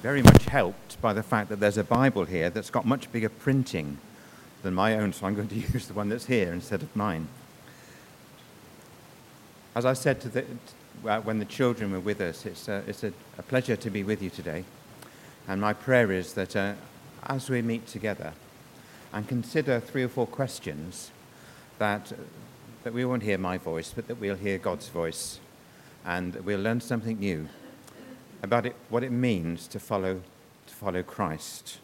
very much helped by the fact that there's a Bible here that's got much bigger printing than my own, so I'm going to use the one that's here instead of mine. As I said when the children were with us, it's a pleasure to be with you today. And my prayer is that as we meet together and consider 3 or 4 questions, that we won't hear my voice, but that we'll hear God's voice, and we'll learn something new about what it means to follow Christ.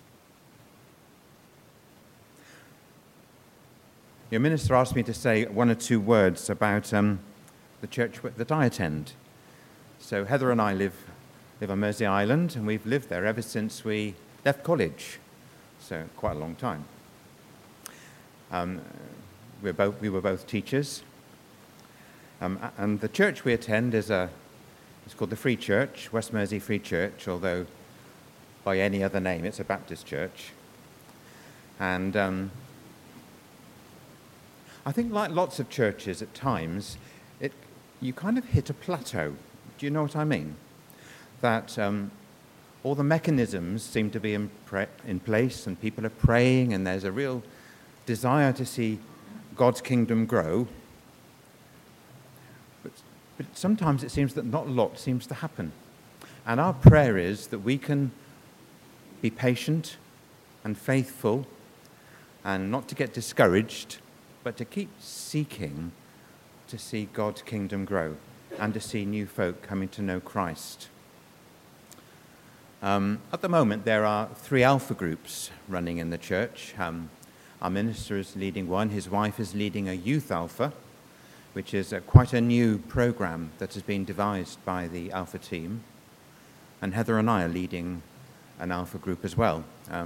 Your minister asked me to say 1 or 2 words about the church that I attend. So Heather and I live on Mersey Island, and we've lived there ever since we left college, so quite a long time. We were both teachers, and the church we attend is called the Free Church, West Mersey Free Church, although by any other name it's a Baptist church. And I think, like lots of churches at times, you kind of hit a plateau. Do you know what I mean? That all the mechanisms seem to be in place, and people are praying, and there's a real desire to see God's kingdom grow. But sometimes it seems that not a lot seems to happen. And our prayer is that we can be patient and faithful, and not to get discouraged, but to keep seeking to see God's kingdom grow and to see new folk coming to know Christ. At the moment, there are 3 alpha groups running in the church. Our minister is leading one. His wife is leading a youth alpha, which is quite a new program that has been devised by the alpha team. And Heather and I are leading an alpha group as well.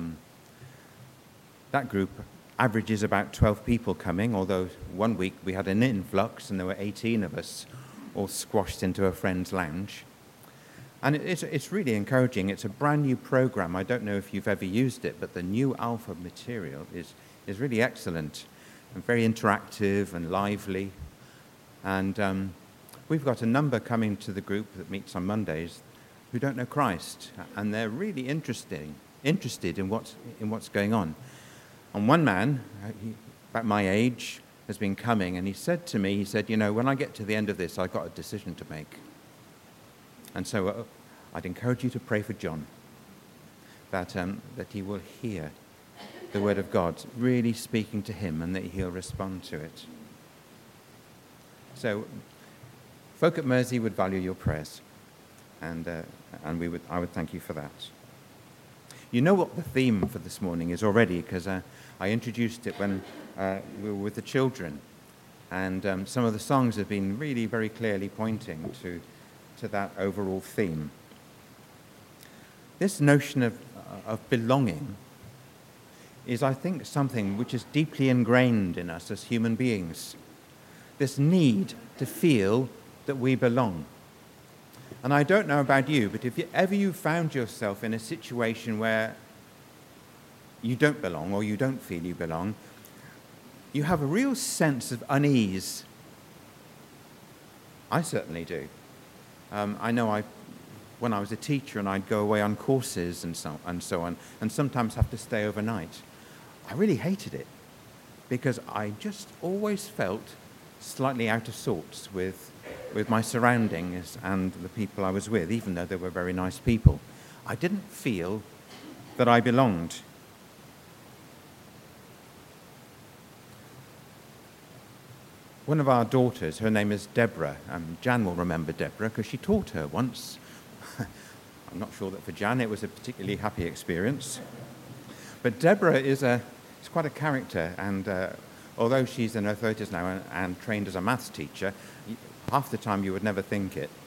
That group averages about 12 people coming, although one week we had an influx and there were 18 of us all squashed into a friend's lounge. And it's really encouraging. It's a brand new program. I don't know if you've ever used it, but the new alpha material is really excellent and very interactive and lively. And we've got a number coming to the group that meets on Mondays who don't know Christ, and they're really interested in what's going on. And one man, about my age, has been coming, and he said to me, when I get to the end of this, I've got a decision to make. And so I'd encourage you to pray for John, that he will hear the word of God really speaking to him, and that he'll respond to it. So folk at Mersey would value your prayers, and I would thank you for that. You know what the theme for this morning is already, because I introduced it when we were with the children, and some of the songs have been really very clearly pointing to that overall theme. This notion of belonging is, I think, something which is deeply ingrained in us as human beings. This need to feel that we belong. And I don't know about you, but if you found yourself in a situation where you don't belong or you don't feel you belong, you have a real sense of unease. I certainly do. I know when I was a teacher and I'd go away on courses and so on, and sometimes have to stay overnight, I really hated it because I just always felt slightly out of sorts with my surroundings and the people I was with, even though they were very nice people. I didn't feel that I belonged. One of our daughters, her name is Deborah. Jan will remember Deborah because she taught her once. I'm not sure that for Jan it was a particularly happy experience. But Deborah is quite a character, and although she's in her 30s now and trained as a maths teacher, half the time you would never think it.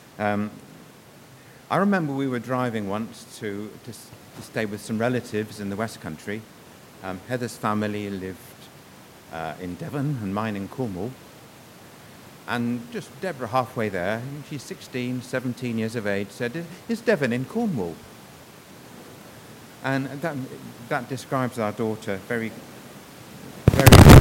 I remember we were driving once to stay with some relatives in the West Country. Heather's family lived in Devon and mine in Cornwall. And just Deborah halfway there, she's 16, 17 years of age, said, "Is Devon in Cornwall?" And that describes our daughter very, very...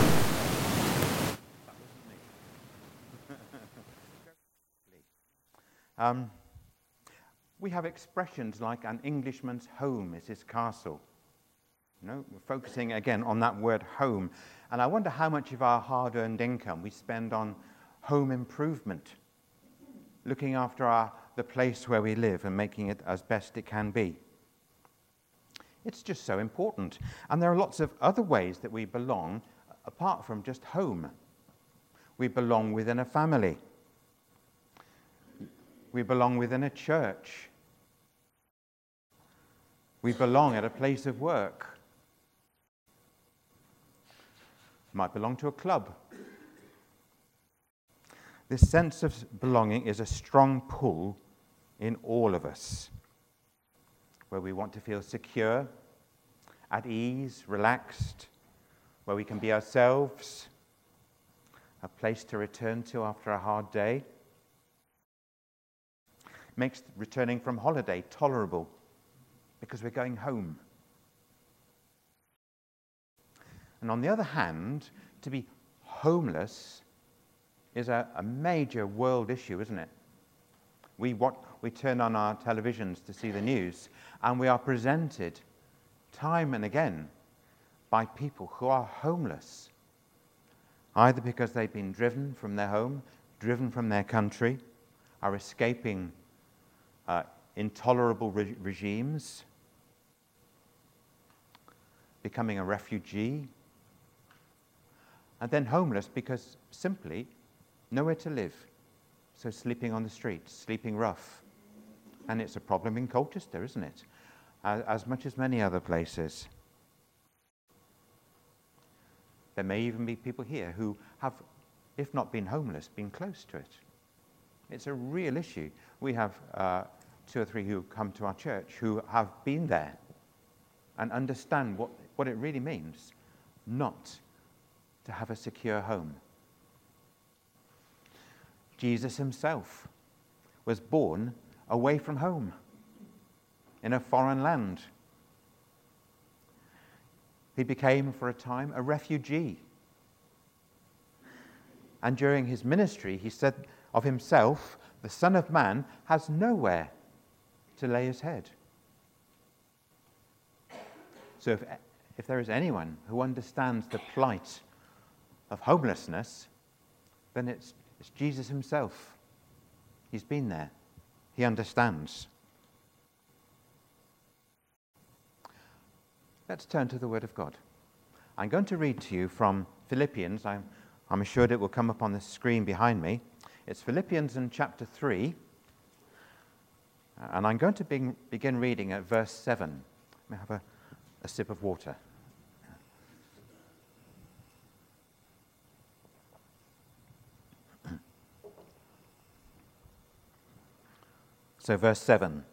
We have expressions like an Englishman's home is his castle. We're focusing again on that word home. And I wonder how much of our hard-earned income we spend on home improvement, looking after the place where we live and making it as best it can be. It's just so important. And there are lots of other ways that we belong apart from just home. We belong within a family. We belong within a church. We belong at a place of work. Might belong to a club. This sense of belonging is a strong pull in all of us, where we want to feel secure, at ease, relaxed, where we can be ourselves, a place to return to after a hard day. Makes returning from holiday tolerable because we're going home. And on the other hand, to be homeless is a major world issue, isn't it? We turn on our televisions to see the news, and we are presented time and again by people who are homeless, either because they've been driven from their home, driven from their country, are escaping intolerable regimes, becoming a refugee, and then homeless because simply nowhere to live. So sleeping on the streets, sleeping rough. And it's a problem in Colchester, isn't it? As much as many other places. There may even be people here who have, if not been homeless, been close to it. It's a real issue. We have 2 or 3 who come to our church who have been there and understand what it really means not to have a secure home. Jesus himself was born away from home in a foreign land. He became, for a time, a refugee. And during his ministry, he said of himself, the Son of Man has nowhere to lay his head. So if there is anyone who understands the plight of homelessness, then it's Jesus himself. He's been there. He understands. Let's turn to the Word of God. I'm going to read to you from Philippians. I'm assured it will come up on the screen behind me. It's Philippians in chapter 3. And I'm going to begin reading at verse 7. Let me have a sip of water. So verse 7.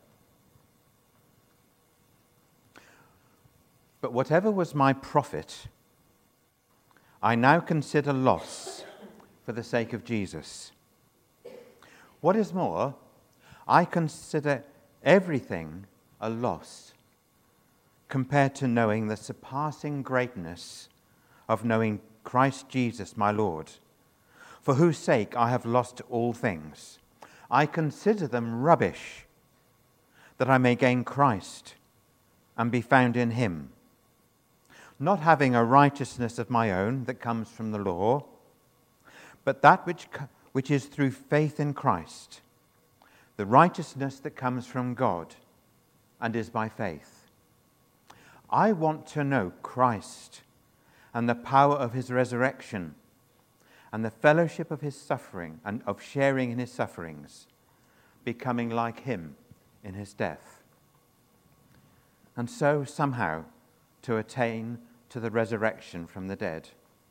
But whatever was my profit, I now consider loss for the sake of Jesus. What is more, I consider everything a loss compared to knowing the surpassing greatness of knowing Christ Jesus my Lord, for whose sake I have lost all things. I consider them rubbish, that I may gain Christ and be found in him, not having a righteousness of my own that comes from the law, but that which is through faith in Christ, the righteousness that comes from God and is by faith. I want to know Christ and the power of his resurrection and the fellowship of his suffering and of sharing in his sufferings, becoming like him in his death. And so somehow to attain to the resurrection from the dead.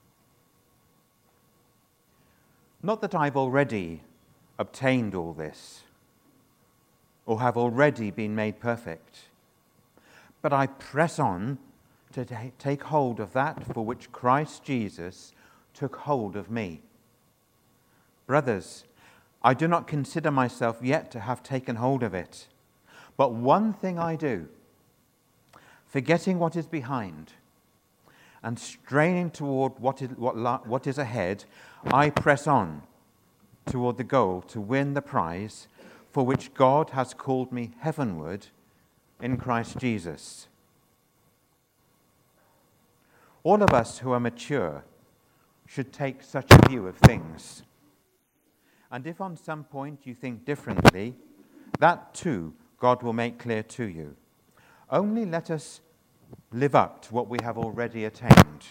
Not that I've already obtained all this, or have already been made perfect, but I press on to take hold of that for which Christ Jesus took hold of me. Brothers, I do not consider myself yet to have taken hold of it, but one thing I do, forgetting what is behind and straining toward what is ahead, I press on toward the goal to win the prize for which God has called me heavenward in Christ Jesus. All of us who are mature should take such a view of things. And if on some point you think differently, that too God will make clear to you. Only let us live up to what we have already attained.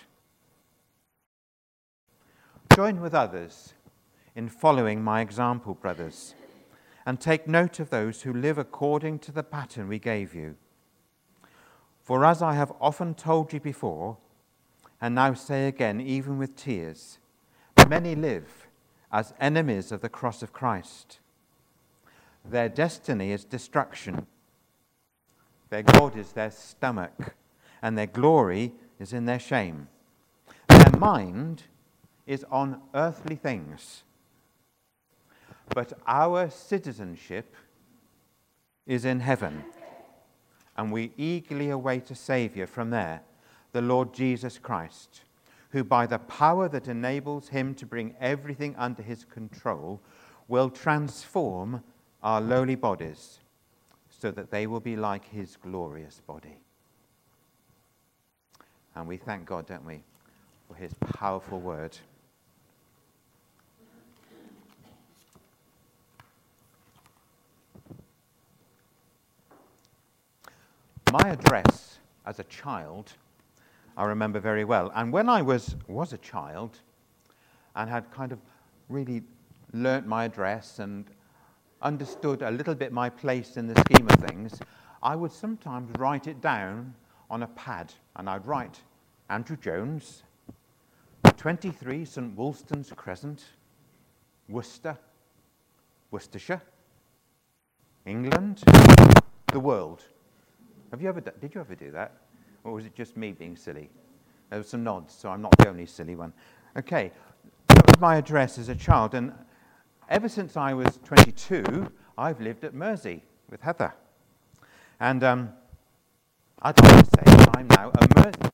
Join with others in following my example, brothers, and take note of those who live according to the pattern we gave you. For as I have often told you before, and now say again, even with tears, many live as enemies of the cross of Christ. Their destiny is destruction. Their God is their stomach, and their glory is in their shame. Their mind is on earthly things. But our citizenship is in heaven, and we eagerly await a Saviour from there, the Lord Jesus Christ, who by the power that enables him to bring everything under his control will transform our lowly bodies so that they will be like his glorious body. And we thank God, don't we, for his powerful word. My address as a child, I remember very well. And when I was a child and had kind of really learnt my address and understood a little bit my place in the scheme of things, I would sometimes write it down on a pad. And I'd write Andrew Jones, 23 St. Wolstan's Crescent, Worcestershire, England, the world. Did you ever do that? Or was it just me being silly? There were some nods, so I'm not the only silly one. Okay, that was my address as a child, and ever since I was 22, I've lived at Mersey with Heather. And I'd like to say I'm now a Mersey.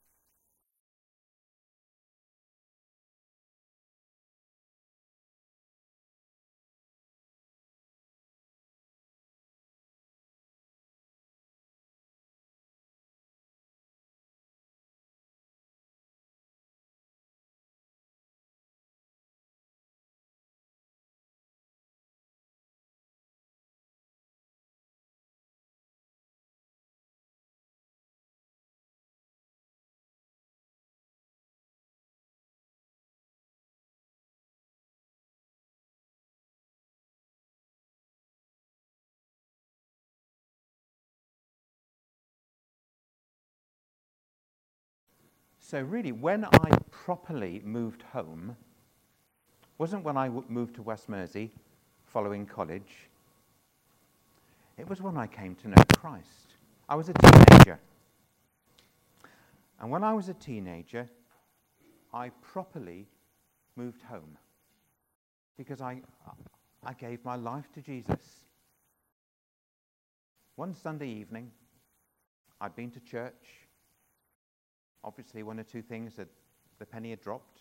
So really, when I properly moved home, wasn't when I moved to West Mersey following college. It was when I came to know Christ. I was a teenager. And when I was a teenager, I properly moved home because I gave my life to Jesus. One Sunday evening, I'd been to church. Obviously, one or two things that the penny had dropped.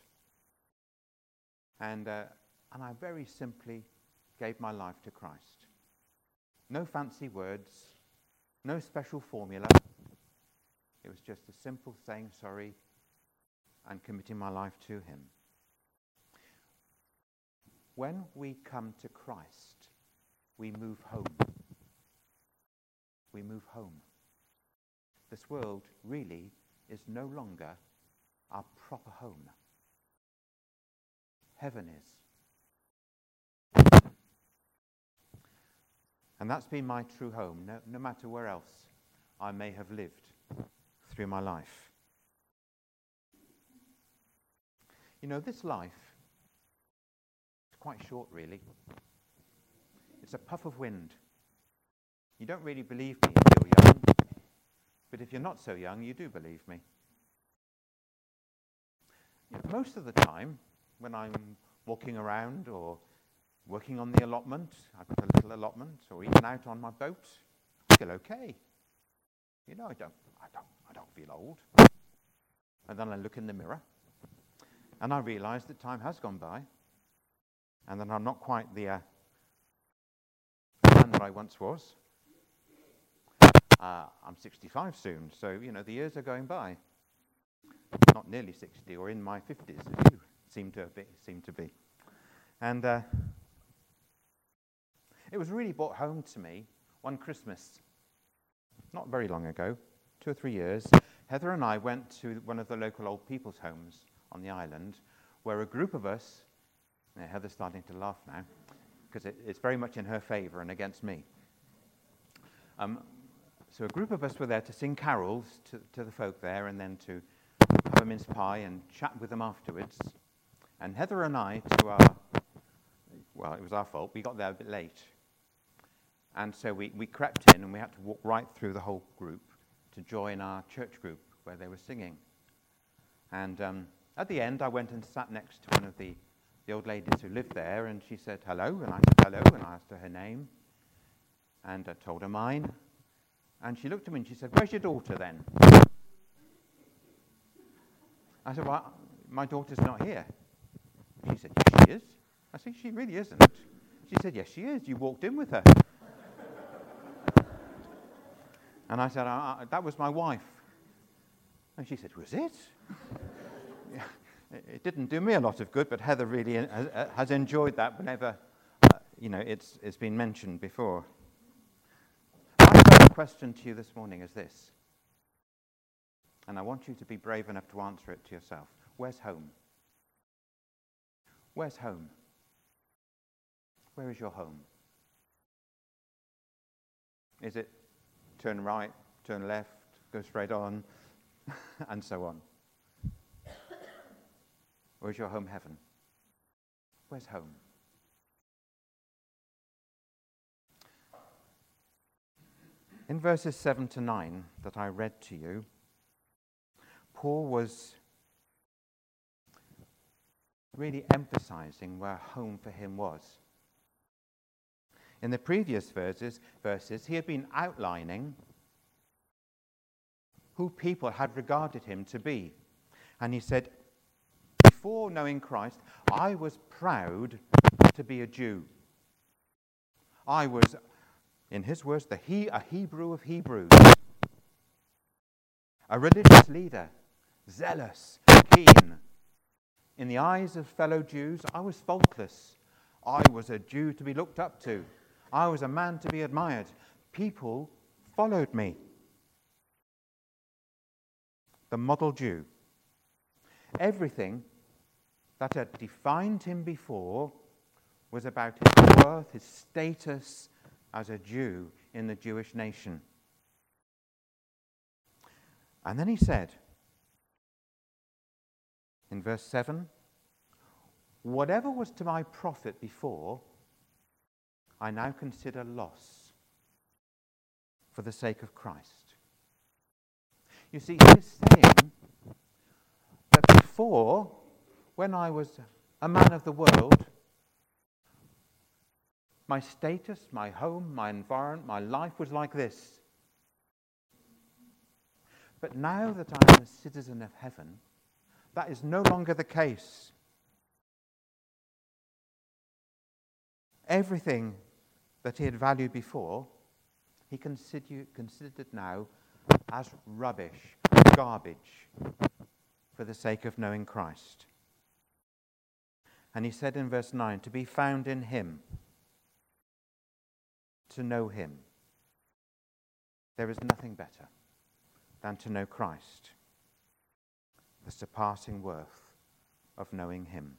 And I very simply gave my life to Christ. No fancy words, no special formula. It was just a simple saying sorry and committing my life to him. When we come to Christ, we move home. We move home. This world really is no longer our proper home. Heaven is. And that's been my true home, no matter where else I may have lived through my life. You know, this life is quite short, really. It's a puff of wind. You don't really believe me if you're young, but if you're not so young, you do believe me. Most of the time, when I'm walking around or working on the allotment, I've got a little allotment, or even out on my boat, I feel okay. You know, I don't feel old. And then I look in the mirror, and I realise that time has gone by, and that I'm not quite the man that I once was. I'm 65 soon, so, the years are going by. Not nearly 60, or in my 50s, as you seem to be. And it was really brought home to me one Christmas, not very long ago, 2 or 3 years. Heather and I went to one of the local old people's homes on the island, where a group of us, Heather's starting to laugh now, because it's very much in her favour and against me. So a group of us were there to sing carols to the folk there, and then to have a mince pie and chat with them afterwards. And Heather and I, it was our fault, we got there a bit late. And so we crept in, and we had to walk right through the whole group to join our church group where they were singing. And at the end, I went and sat next to one of the old ladies who lived there, and she said hello, and I said hello, and I asked her name, and I told her mine. And she looked at me and she said, "Where's your daughter then?" I said, "Well, my daughter's not here." She said, "Yes, she is." I said, "She really isn't." She said, "Yes, she is. You walked in with her." And I said, "That was my wife." And she said, "Was it?" Yeah, it didn't do me a lot of good, but Heather really has enjoyed that whenever, it's been mentioned before. My first question to you this morning is this, and I want you to be brave enough to answer it to yourself. Where's home? Where's home? Where is your home? Is it turn right, turn left, go straight on, and so on? Or is your home heaven? Where's home? In verses 7 to 9 that I read to you, Paul was really emphasizing where home for him was. In the previous verses, he had been outlining who people had regarded him to be. And he said, before knowing Christ, I was proud to be a Jew. I was, in his words, a Hebrew of Hebrews. A religious leader, zealous, keen. In the eyes of fellow Jews, I was faultless. I was a Jew to be looked up to. I was a man to be admired. People followed me. The model Jew. Everything that had defined him before was about his worth, his status as a Jew in the Jewish nation. And then he said, in verse 7, whatever was to my profit before, I now consider loss for the sake of Christ. You see, he is saying that before, when I was a man of the world, my status, my home, my environment, my life was like this. But now that I am a citizen of heaven, that is no longer the case. Everything that he had valued before, he considered now as rubbish, garbage, for the sake of knowing Christ. And he said in verse 9, to be found in him, to know him. There is nothing better than to know Christ, the surpassing worth of knowing him.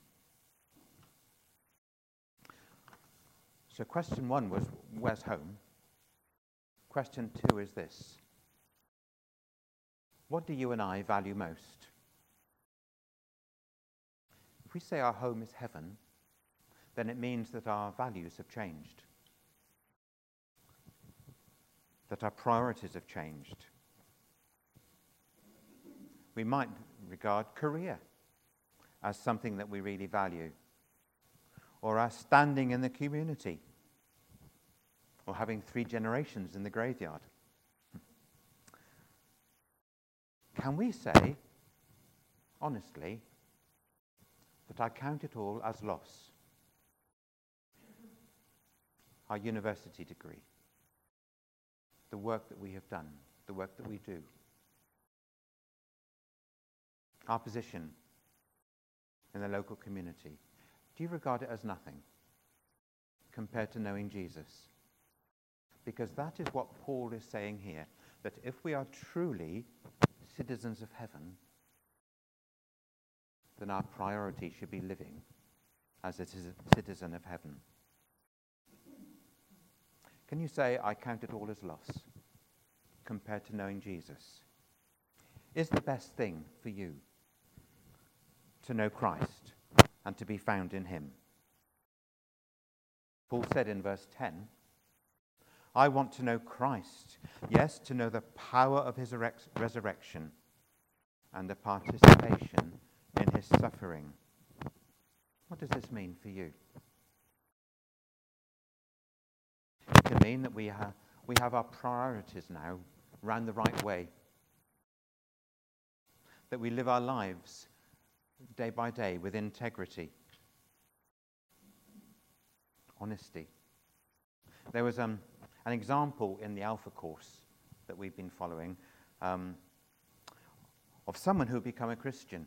So question 1 was, where's home? Question 2 is this. What do you and I value most? If we say our home is heaven, then it means that our values have changed, that our priorities have changed. We might regard career as something that we really value, or our standing in the community, or having 3 generations in the graveyard. Can we say, honestly, that I count it all as loss? Our university degree, the work that we have done, the work that we do, our position in the local community, do you regard it as nothing compared to knowing Jesus? Because that is what Paul is saying here, that if we are truly citizens of heaven, then our priority should be living as a citizen of heaven. Can you say, I count it all as loss compared to knowing Jesus? Is the best thing for you to know Christ and to be found in him? Paul said in verse 10, I want to know Christ, yes, to know the power of his resurrection and the participation in his suffering. What does this mean for you? It can mean that we have our priorities now round the right way, that we live our lives day by day with integrity, honesty. There was an example in the Alpha course that we've been following of someone who had become a Christian.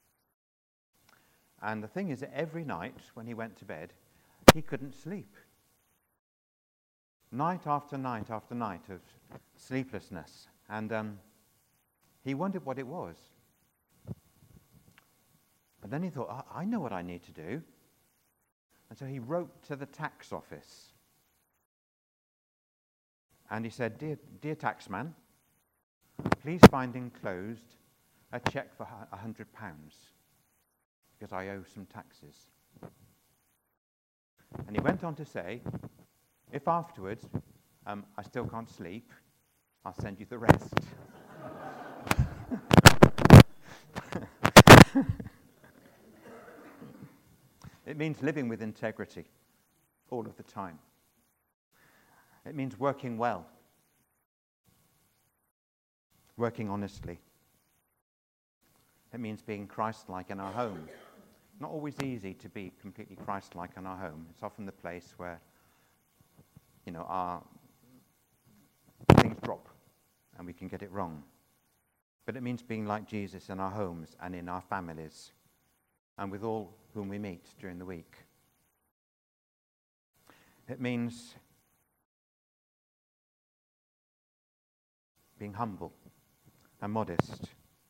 And the thing is that every night when he went to bed, he couldn't sleep. Night after night after night of sleeplessness. And he wondered what it was. And then he thought, I know what I need to do. And so he wrote to the tax office. And he said, Dear taxman, please find enclosed a cheque for £100 because I owe some taxes. And he went on to say, if afterwards I still can't sleep, I'll send you the rest. It means living with integrity all of the time. It means working well, working honestly. It means being Christ-like in our home. Not always easy to be completely Christ-like in our home. It's often the place where, our things drop and we can get it wrong. But it means being like Jesus in our homes and in our families and with all whom we meet during the week. It means being humble and modest.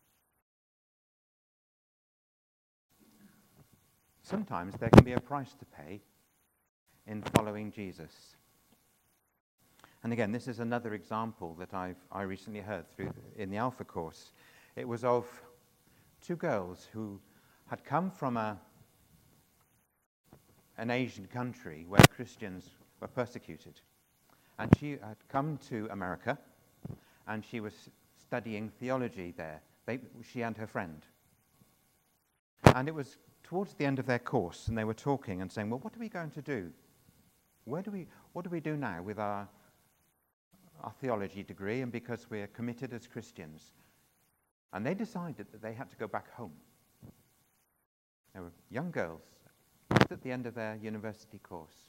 Sometimes there can be a price to pay in following Jesus. And again, this is another example that I recently heard in the Alpha course. It was of two girls who had come from an Asian country where Christians were persecuted. And she had come to America, and she was studying theology there, she and her friend. And it was towards the end of their course, and they were talking and saying, well, what are we going to do? What do we do now with our theology degree, and because we're committed as Christians? And they decided that they had to go back home. They were young girls, just at the end of their university course.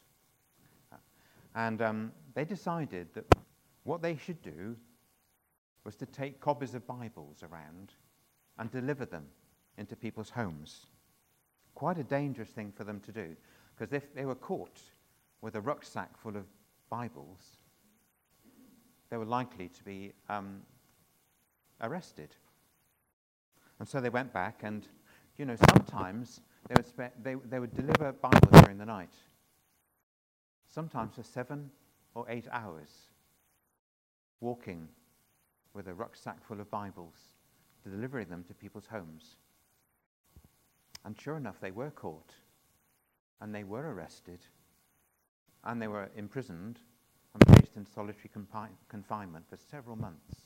And they decided that what they should do was to take copies of Bibles around and deliver them into people's homes. Quite a dangerous thing for them to do, because if they were caught with a rucksack full of Bibles, they were likely to be arrested. And so they went back, and sometimes they would deliver Bibles during the night, sometimes for 7 or 8 hours, walking with a rucksack full of Bibles, delivering them to people's homes. And sure enough, they were caught, and they were arrested, and they were imprisoned and placed in solitary confinement for several months.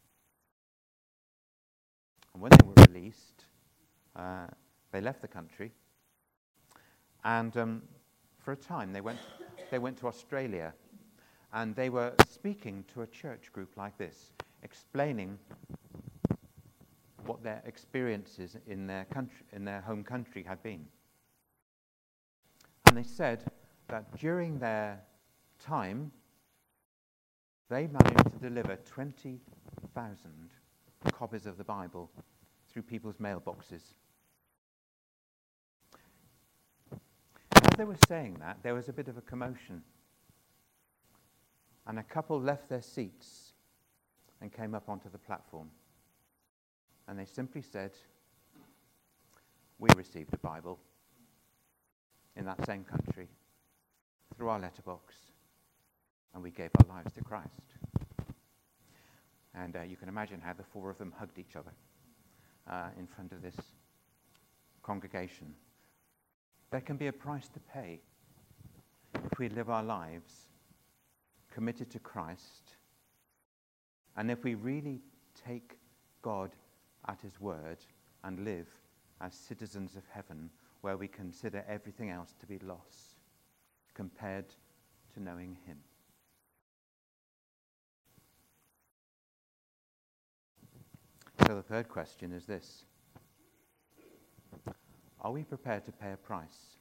And when they were released, they left the country, and for a time they went to Australia, and they were speaking to a church group like this, explaining what their experiences in their country, in their home country, had been. And they said that during their time They managed to deliver 20,000 copies of the Bible through people's mailboxes. As they were saying that, there was a bit of a commotion. And a couple left their seats and came up onto the platform. And they simply said, "We received a Bible in that same country through our letterbox, and we gave our lives to Christ." And you can imagine how the four of them hugged each other in front of this congregation. There can be a price to pay if we live our lives committed to Christ, and if we really take God at his word and live as citizens of heaven, where we consider everything else to be loss compared to knowing him. So the third question is this: are we prepared to pay a price?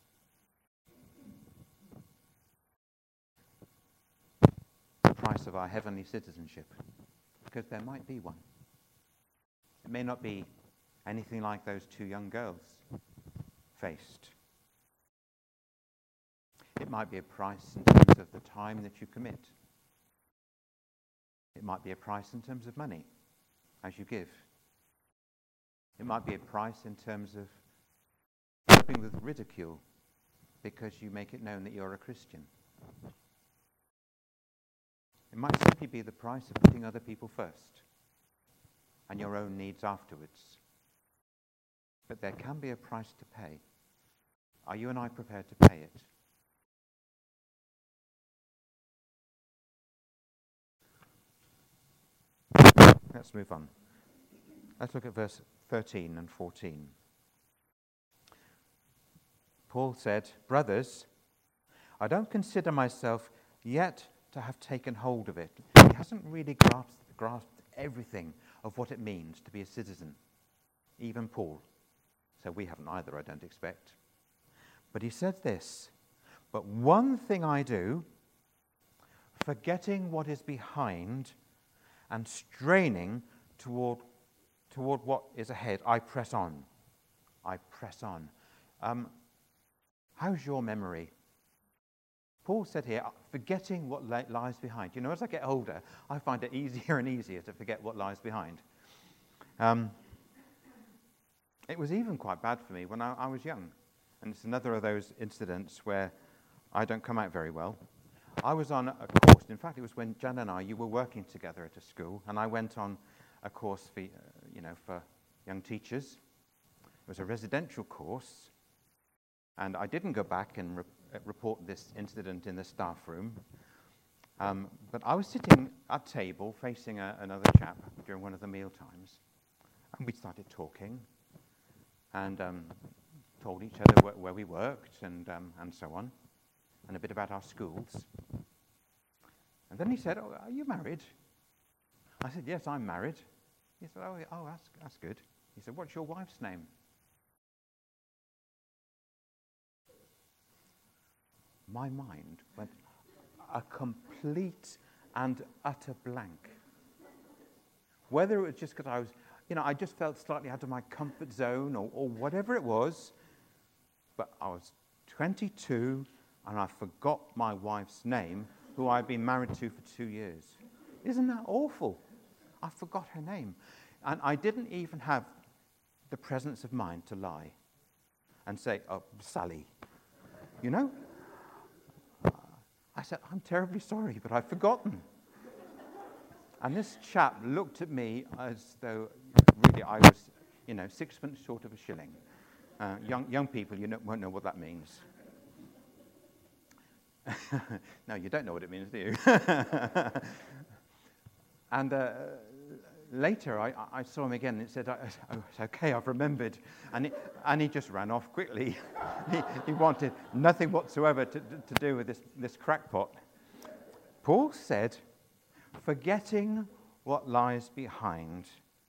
The price of our heavenly citizenship, because there might be one. It may not be anything like those two young girls faced. It might be a price in terms of the time that you commit. It might be a price in terms of money as you give. It might be a price in terms of coping with ridicule because you make it known that you're a Christian. It might simply be the price of putting other people first and your own needs afterwards. But there can be a price to pay. Are you and I prepared to pay it? Let's move on. Let's look at verse 13 and 14. Paul said, "Brothers, I don't consider myself yet to have taken hold of it." He hasn't really grasped everything of what it means to be a citizen, even Paul. So we haven't either, I don't expect. But he said this: "But one thing I do, forgetting what is behind and straining toward what is ahead, I press on." I press on. How's your memory? Paul said here, forgetting what lies behind. You know, as I get older, I find it easier and easier to forget what lies behind. It was even quite bad for me when I was young. And it's another of those incidents where I don't come out very well. I was on a course. In fact, it was when Jan and I, you were working together at a school, and I went on a course for young teachers. It was a residential course, and I didn't go back and report this incident in the staff room. But I was sitting at table facing another chap during one of the meal times, and we started talking and told each other where we worked and so on, and a bit about our schools. And then he said, "Oh, are you married?" I said, "Yes, I'm married." He said, "Oh, that's good." He said, "What's your wife's name?" My mind went a complete and utter blank. Whether it was just because I was, I just felt slightly out of my comfort zone or whatever it was, but I was 22 and I forgot my wife's name, who I'd been married to for 2 years. Isn't that awful? I forgot her name. And I didn't even have the presence of mind to lie and say, "Oh, Sally." I said, "I'm terribly sorry, but I've forgotten." And this chap looked at me as though really I was, sixpence short of a shilling. Young people, won't know what that means. No, you don't know what it means, do you? And later, I saw him again, and it said, "Oh, it's okay, I've remembered." And he just ran off quickly. He wanted nothing whatsoever to do with this crackpot. Paul said, forgetting what lies behind.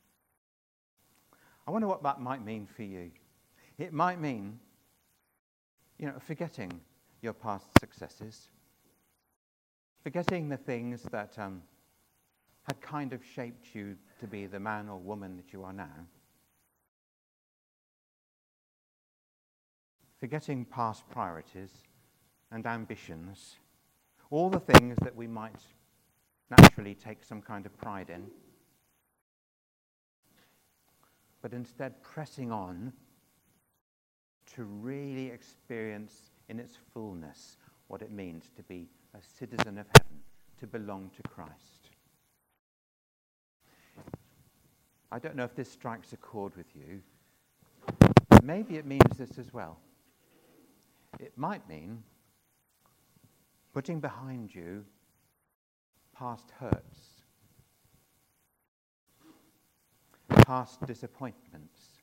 I wonder what that might mean for you. It might mean, forgetting your past successes, forgetting the things that had kind of shaped you to be the man or woman that you are now. Forgetting past priorities and ambitions, all the things that we might naturally take some kind of pride in, but instead pressing on to really experience in its fullness what it means to be a citizen of heaven, to belong to Christ. I don't know if this strikes a chord with you. Maybe it means this as well. It might mean putting behind you past hurts, past disappointments,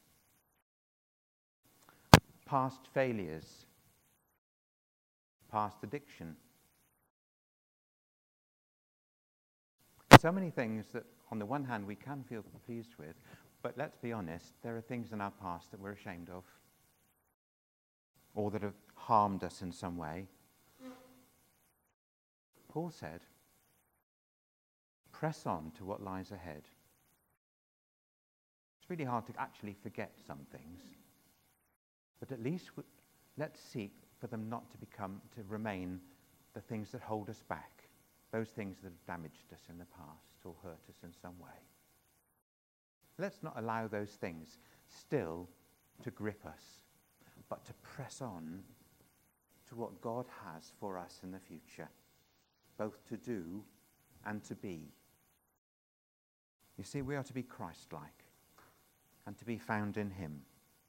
past failures, past addiction. So many things that, on the one hand, we can feel pleased with, but let's be honest, there are things in our past that we're ashamed of, or that have harmed us in some way. Paul said, press on to what lies ahead. It's really hard to actually forget some things, but at least let's seek for them not to remain the things that hold us back, those things that have damaged us in the past or hurt us in some way. Let's not allow those things still to grip us, but to press on to what God has for us in the future, both to do and to be. You see, we are to be Christ-like and to be found in him.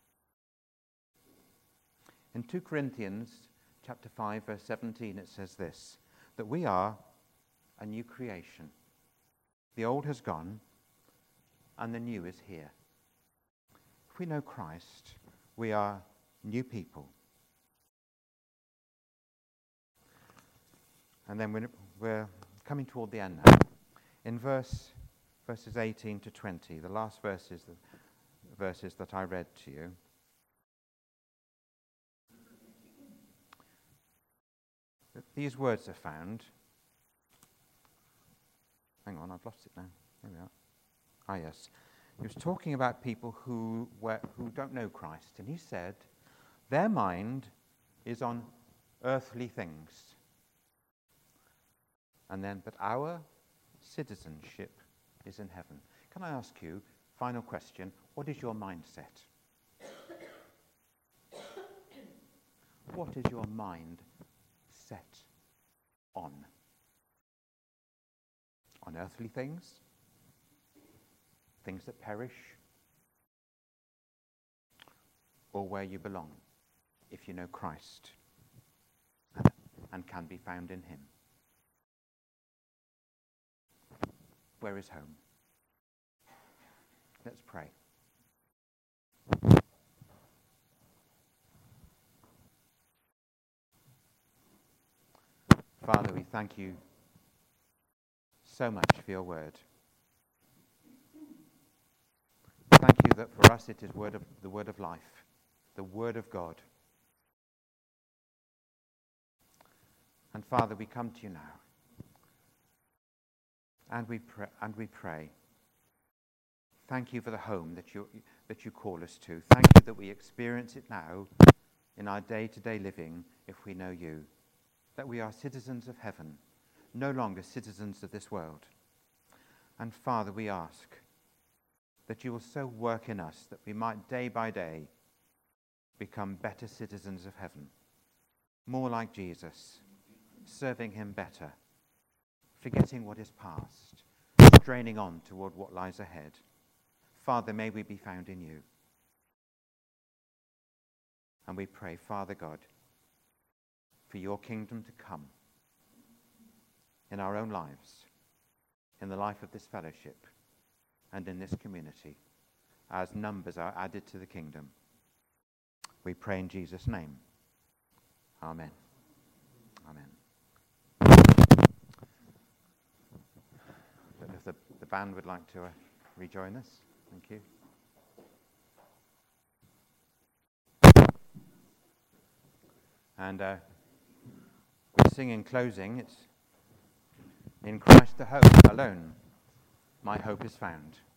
In 2 Corinthians chapter 5, verse 17, it says this, that we are a new creation. The old has gone and the new is here. If we know Christ, we are new people. And then we're coming toward the end now. In verses 18 to 20, the last verses that I read to you, these words are found. Hang on, I've lost it now. Here we are. Ah, yes. He was talking about people who don't know Christ, and he said, their mind is on earthly things. And then, but our citizenship is in heaven. Can I ask you, final question, what is your mindset? What is your mind set on? On earthly things? Things that perish? Or where you belong, if you know Christ and can be found in him? Where is home? Let's pray. Father, we thank you so much for your word. Thank you that for us it is the word of life, the word of God. And Father, we come to you now. And we pray. Thank you for the home that you call us to. Thank you that we experience it now in our day-to-day living if we know you. That we are citizens of heaven, no longer citizens of this world. And Father, we ask that you will so work in us that we might day by day become better citizens of heaven, more like Jesus, serving him better, forgetting what is past, straining on toward what lies ahead. Father, may we be found in you. And we pray, Father God, for your kingdom to come in our own lives, in the life of this fellowship, and in this community, as numbers are added to the kingdom. We pray in Jesus' name. Amen. Amen. I don't know if the band would like to rejoin us. Thank you. And we sing in closing, it's in Christ the hope alone. my hope is found.